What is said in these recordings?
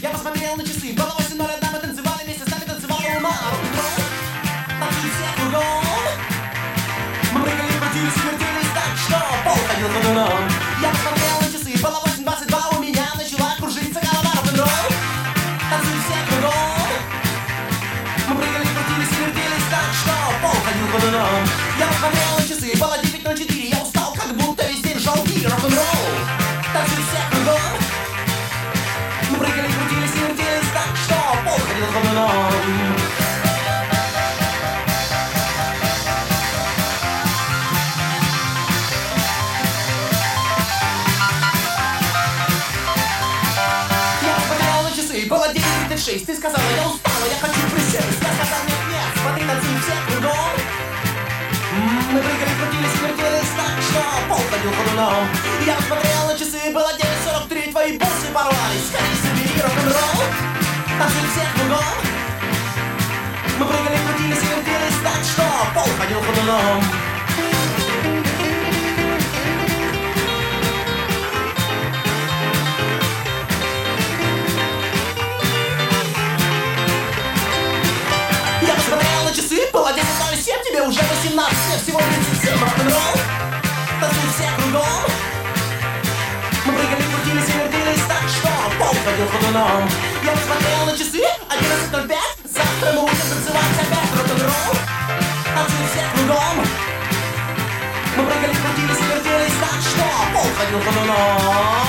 Я посмотрел на часы, было 8:01, мы танцевали вместе, с нами танцевала луна. Рок-н-ролл, танцуют все кругом. Мы прыгали, крутились, вертелись так, что пол ходил ходуном. Я посмотрел на часы, было 8:22, у меня начала кружиться голова. Рок-н-ролл, танцуют все кругом. Мы прыгали, крутились, вертелись так, что пол ходил ходуном. Я посмотрел на часы, было 9:04, я устал, как будто весь день жалкий. Рок-н-ролл, танцуют все кругом. Мы прыгали, крутились и вертелись так, что пол ходил ходуном. Я посмотрел на часы, было 9:36. Ты сказала, я устала, я хочу присесть. Я сказал, нет, нет, смотри, танцуют все кругом. Мы прыгали, крутились и вертелись так, что пол ходил ходуном. Я посмотрел на часы, было 9:43. Твои бусы порвались, скорее собери рок-н-ролл. Танцуют все кругом. Мы прыгали, крутились и вертелись так, что пол ходил ходуном. Я посмотрел на часы, было 10:07, тебе уже 18, мне всего 37. Рок-н-ролл, танцуют все кругом. Мы прыгали, крутились и вертелись так, что пол ходил ходуном. Я посмотрел на часы, 11:05, завтра мы будем танцевать опять. Рок-н-ролл, танцуют все кругом. Мы прыгали, крутились и вертелись так, что пол ходил ходуном.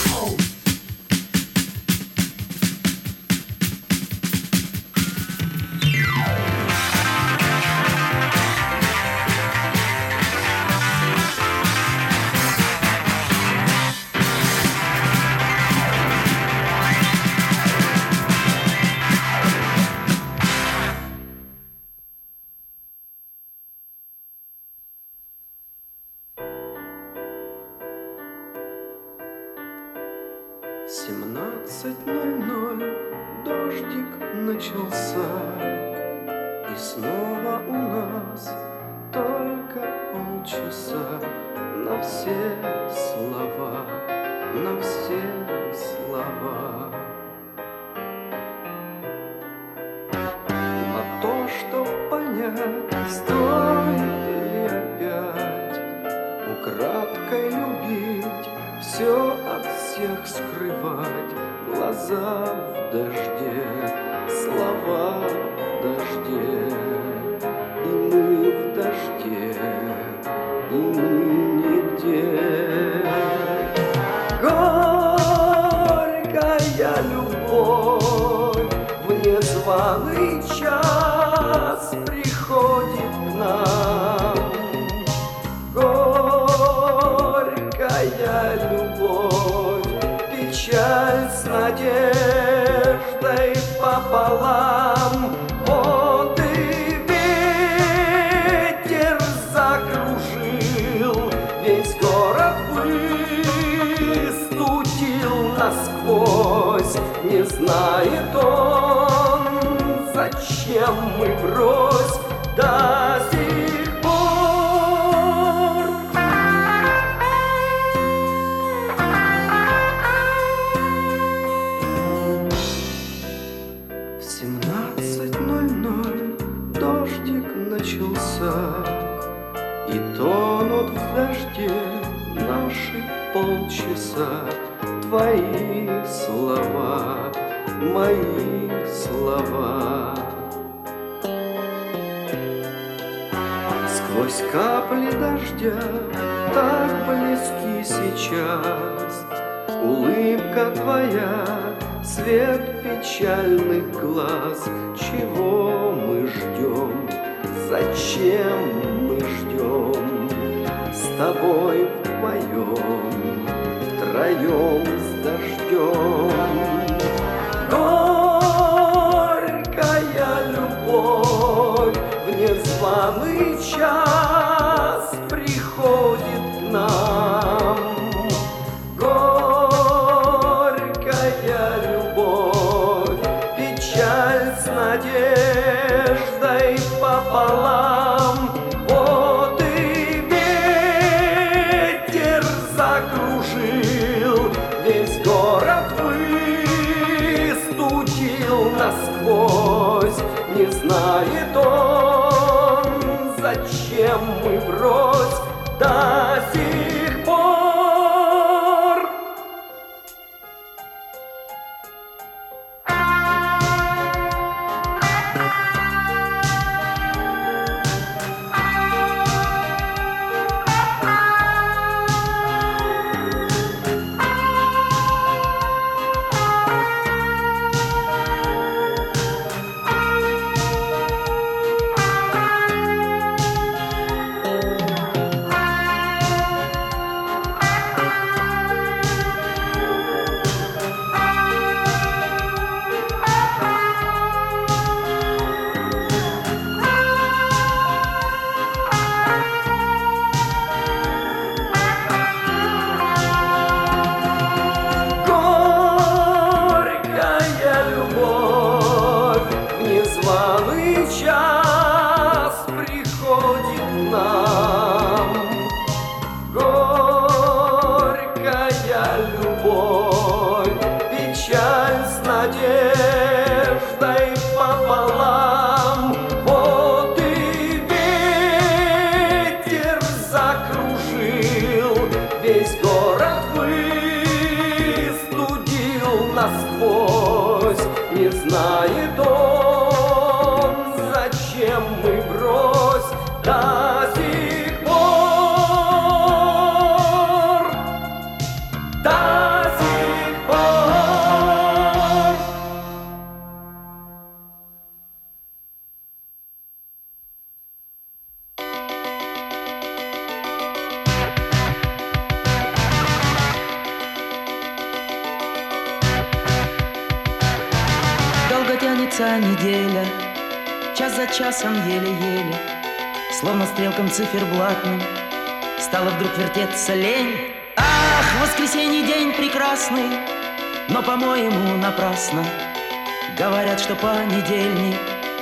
В 17:00 дождик начался, и снова у нас только полчаса на все слова, на все слова. На то, чтоб понять, стоит ли опять украдкой любить, все от всех скрывать, глаза в дожде, слова в дожде, и мы в дожде, и мы нигде. Горькая любовь в незваный час приходит к нам. Горькая любовь, печаль с надеждой пополам. Вот и ветер закружил, весь город выстудил насквозь. Не знает он, зачем мы врозь до сих пор. В 17:00 дождик начался, и тонут в дожде наши полчаса. Твои слова, мои слова. Сквозь капли дождя так близки сейчас улыбка твоя, свет печальных глаз. Чего мы ждем? Зачем мы ждем? С тобой втроем с дождем. Горькая любовь в незваный час приходит к нам. Горькая любовь, печаль с надеждой пополам. Вот и ветер закружил, весь город выстудил любовь, печаль с надеждой пополам. Вот и ветер закружил, весь город выстудил насквозь. Не знает он, зачем мы врозь до сих пор, до сих пор. Долго тянется неделя, час за часом еле-еле, словно стрелкам циферблатным стала вдруг вертеться лень. Ах, воскресенье день прекрасный, но, по-моему, напрасно говорят, что понедельник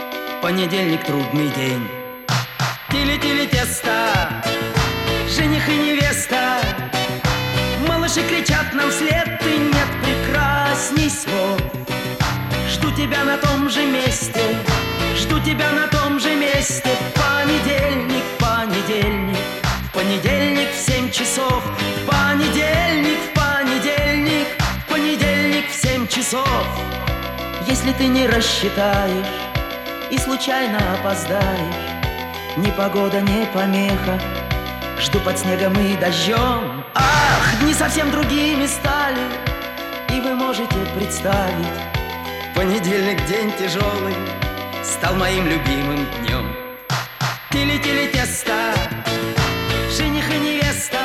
трудный день. Тили-тили тесто, жених и невеста, малыши кричат нам вслед, и нет прекрасней слов. Жду тебя на том же месте, жду тебя на том же месте. В понедельник, в понедельник, в понедельник в 7 часов. В понедельник, в понедельник, в понедельник в 7 часов. Если ты не рассчитаешь и случайно опоздаешь, ни погода, ни помеха, жду под снегом и дождем. Ах, дни совсем другими стали, и вы можете представить, понедельник, день тяжелый, стал моим любимым днем. Тили-тили тесто, жених и невеста,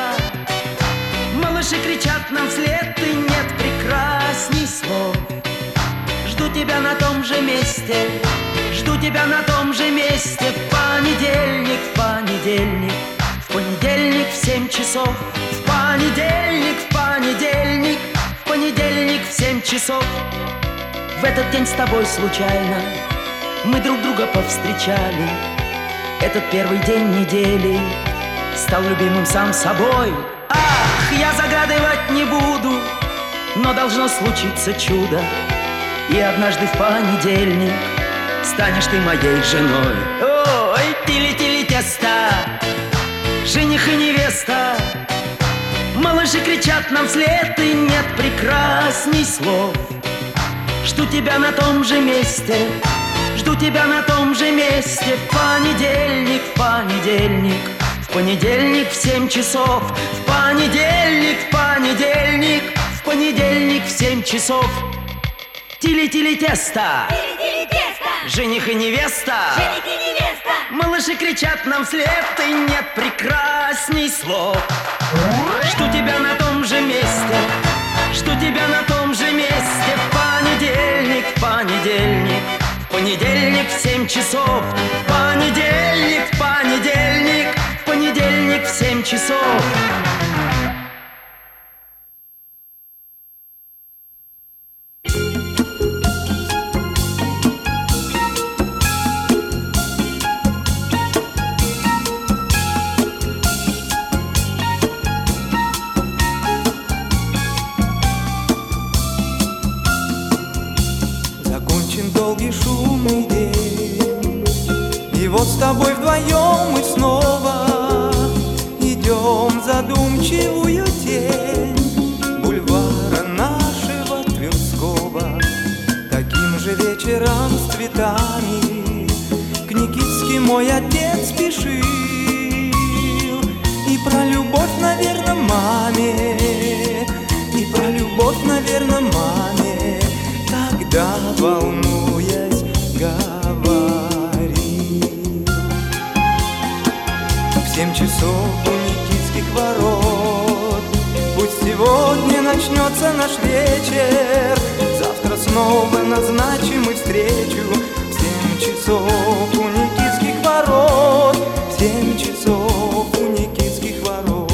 малыши кричат нам вслед, и нет прекрасней слов. Жду тебя на том же месте, жду тебя на том же месте. В понедельник, в понедельник, в понедельник в 7 часов. В понедельник, в понедельник, в понедельник в 7 часов. В этот день с тобой случайно мы друг друга повстречали. Этот первый день недели стал любимым сам собой. Ах, я загадывать не буду, но должно случиться чудо, и однажды в понедельник станешь ты моей женой. Ой, тили-тили тесто, жених и невеста, малыши кричат нам вслед, и нет прекрасней слов. Жду тебя на том же месте, жду тебя на том же месте. В понедельник, в понедельник, в понедельник в 7 часов. В понедельник, в понедельник, в понедельник в 7 часов. Тили-тили тесто, жених и невеста, малыши кричат нам вслед, и нет прекрасней слов. Жду тебя на том же месте, жду тебя на том же месте. В понедельник, в понедельник, в понедельник в 7 часов. В понедельник, в понедельник, в понедельник в 7 часов. Долгий шумный день, и вот с тобой вдвоем мы снова идем задумчивую тень бульвара нашего Тверского. Таким же вечером с цветами к Никитске мой отец спешил, и про любовь, наверное, маме, и про любовь, наверное, маме тогда, волнуясь, говорил. В 7 часов у Никитских ворот пусть сегодня начнется наш вечер, завтра снова назначим и встречу. В 7 часов у Никитских ворот, в 7 часов у Никитских ворот.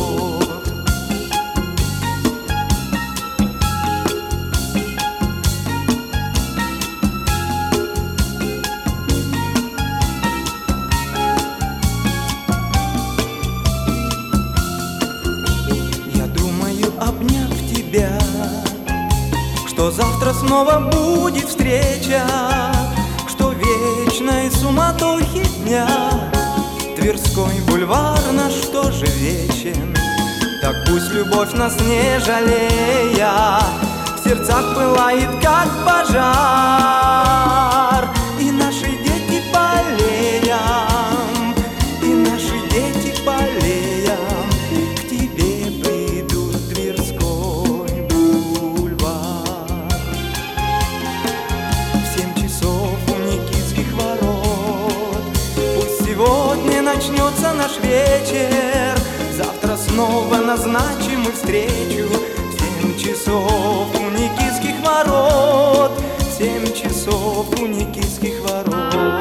что завтра снова будет встреча, что в вечной суматохе дня Тверской бульвар наш тоже вечен. Так пусть любовь нас не жалея в сердцах пылает, как пожар. И наши дети болеем, и наши дети болеем, к тебе придут Тверской бульвар. В 7 часов у Никитских ворот пусть сегодня начнется наш вечер, завтра снова назначим мы встречу. В 7 часов у Никитских ворот, в 7 часов у Никитских ворот.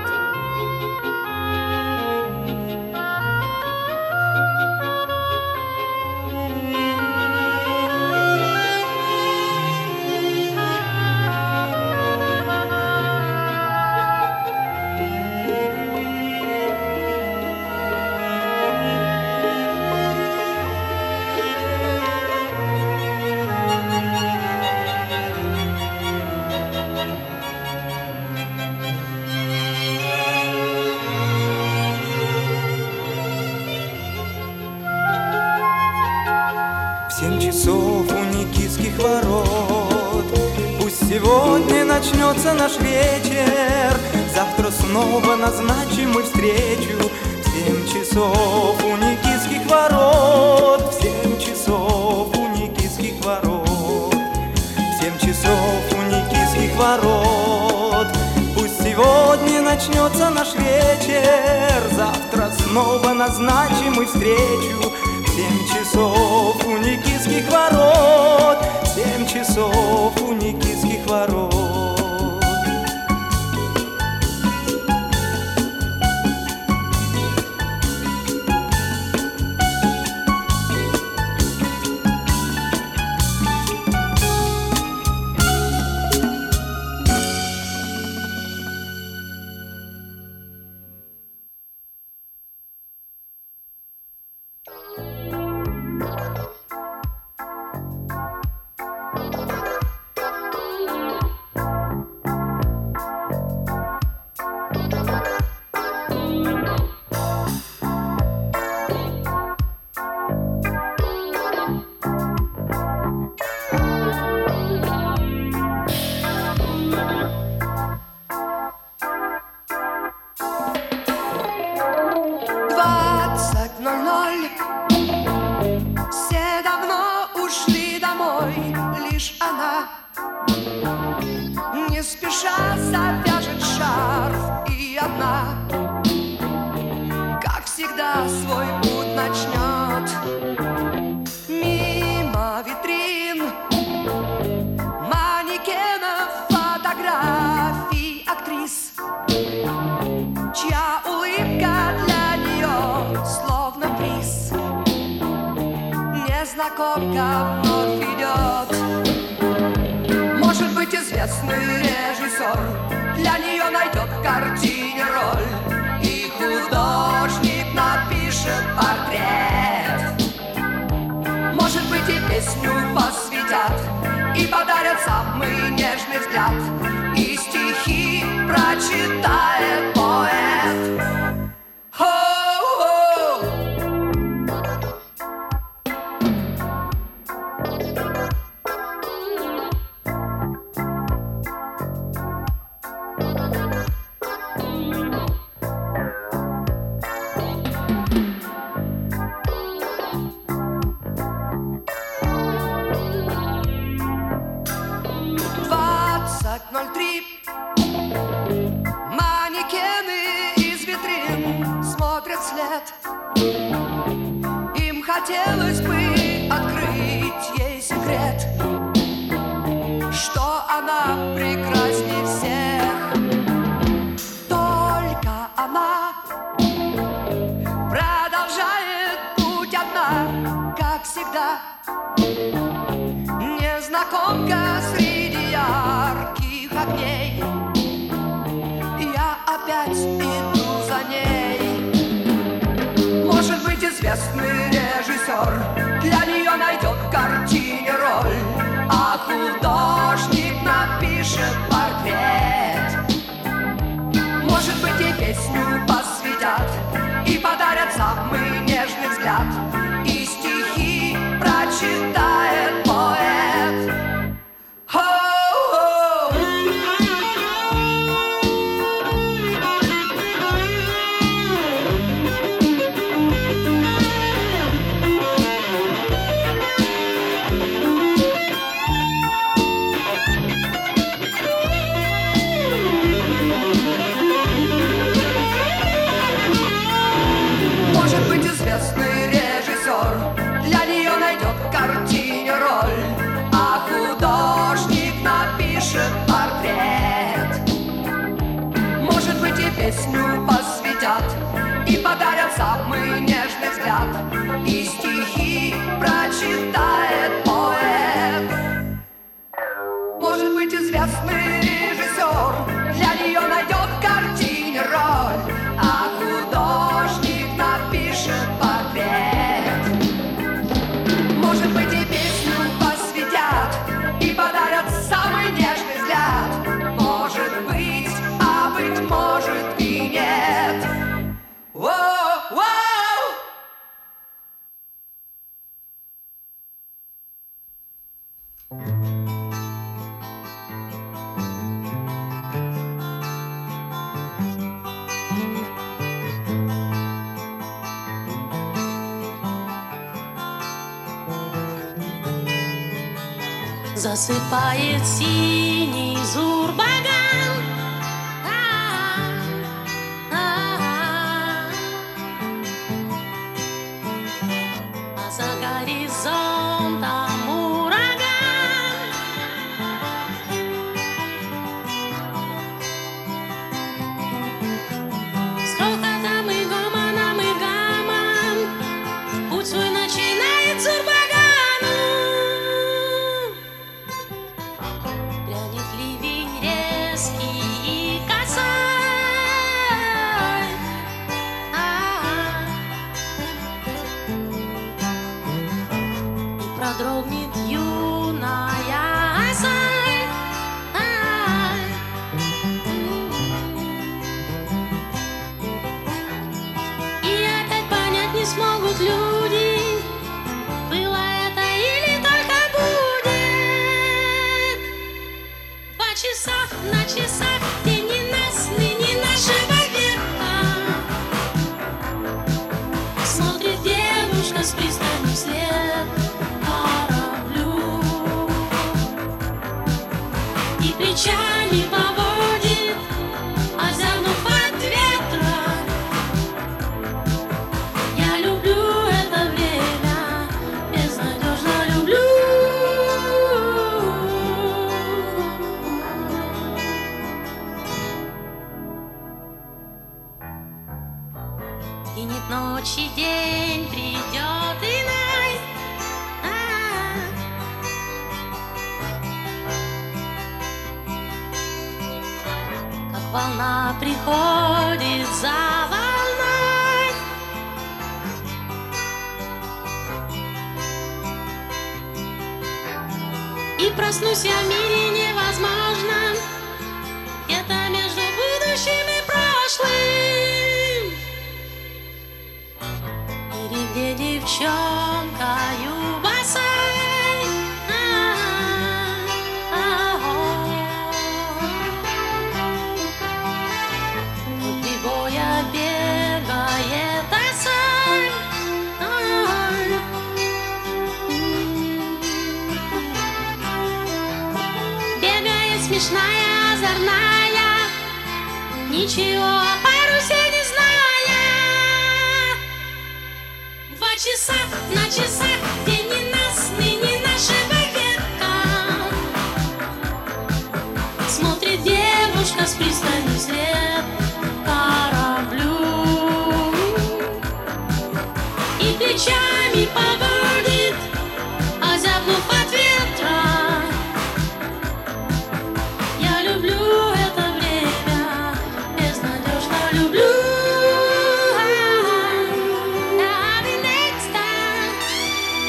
В 7 часов у Никитских ворот пусть сегодня начнется наш вечер, завтра снова назначим мы встречу. В 7 часов у Никитских ворот, в 7 часов у Никитских ворот, в 7 часов у Никитских ворот пусть сегодня начнется наш вечер, завтра снова назначим мы встречу. 7 часов у Никитских ворот, 7 часов у Никитских ворот. Все давно ушли домой, лишь она не спеша завяжет шарф и одна, как всегда, свой путь начнет. Мимо витрин, манекенов, фотографий актрис, чья улыбка для нее словно приз. Незнакомка вновь идет. Может быть, известный режиссер для нее найдет в картине роль, и художник напишет портрет. Может быть, и песню посвятят, и подарят самый нежный взгляд, и стихи прочитает поэт. Манекены из витрин смотрят вслед. Им хотелось бы открыть ей секрет, что она прекрасней всех. Только она продолжает путь одна, как всегда. Незнакомка среди ярких огней. Я опять иду за ней. Может быть, известный режиссер для нее найдет в картине роль, а художник напишет портрет. Может быть, и песню посвятят, и подарят самый нежный взгляд, и стихи прочитает поэт. Может быть, известный режиссер для нее найдет в картине роль, а художник напишет портрет. Может быть, и песню посвятят, и подарят самый нежный взгляд, и стихи прочитает поэт. Может быть, известный режиссер для нее найдет в картине роль, а художник напишет портрет. Может быть, и песню посвятят, и подарят самый нежный взгляд. Может быть, а быть может и нет. Воу-воу! Засыпает синий зурбаган, а за горизонтом ураган. С грохотом и гомоном и гамом путь свой начинает зурбаган. Грянет ливень резкий и косой, и продрогнет юная осой. И опять понять не смогут люди, было это или только будет. 2 часа на часах, день ненастный, не нашего века. Смотрит девушка с пристани вслед кораблю и плечами поводит, озябнув от ветра. Я люблю это время, безнадежно люблю. Сгинет ночь и день, придет иной. Как волна приходит за волной, и проснусь я в мире невозможном, где-то между будущим и прошлым. Или где девчонкою босой. Тут прибоя бегает осой. Бегает смешная, озорная, ничего о парусе не зная. 2 часа на часах, день ненастный, не нашего века. Смотрит девушка с пристани вслед кораблю и плечами поводит, озябнув от ветра. Я люблю это время, безнадежно люблю.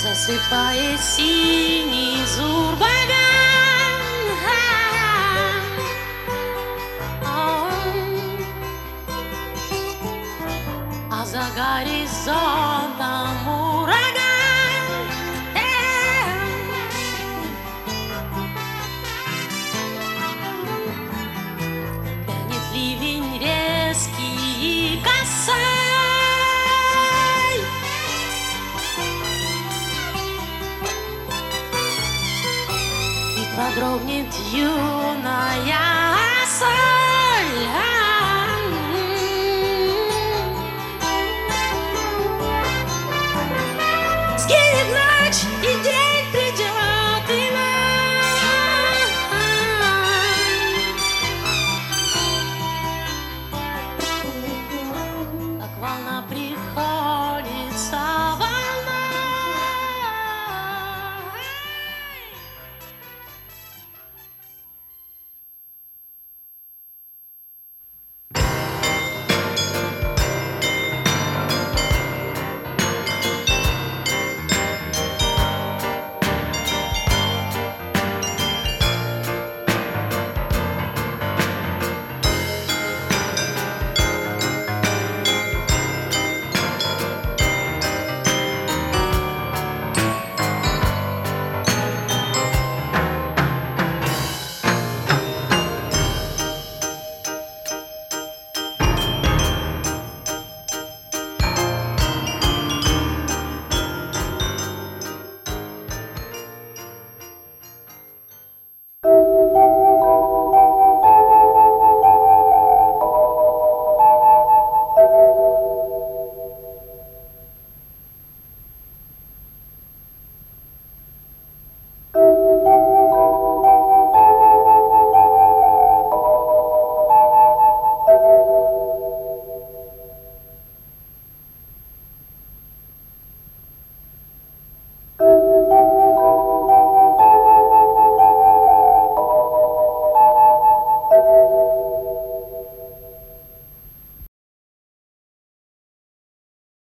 засыпает синий зурбаган, а за горизонтом ураган. Гонит ливень резкий и косой, продрогнет юная соль. Сгинет ночь и день.